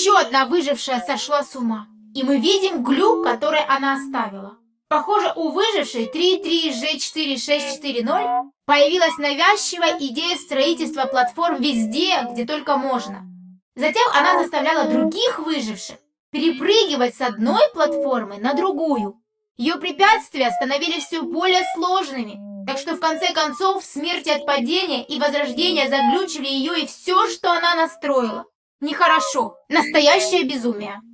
Еще одна выжившая сошла с ума. И мы видим глюк, который она оставила. Похоже, у выжившей 33G4640 появилась навязчивая идея строительства платформ везде, где только можно. Затем она заставляла других выживших перепрыгивать с одной платформы на другую. Ее препятствия становились все более сложными, так что в конце концов смерть от падения и возрождения заглючили ее и все, что она настроила. Нехорошо. Настоящее безумие.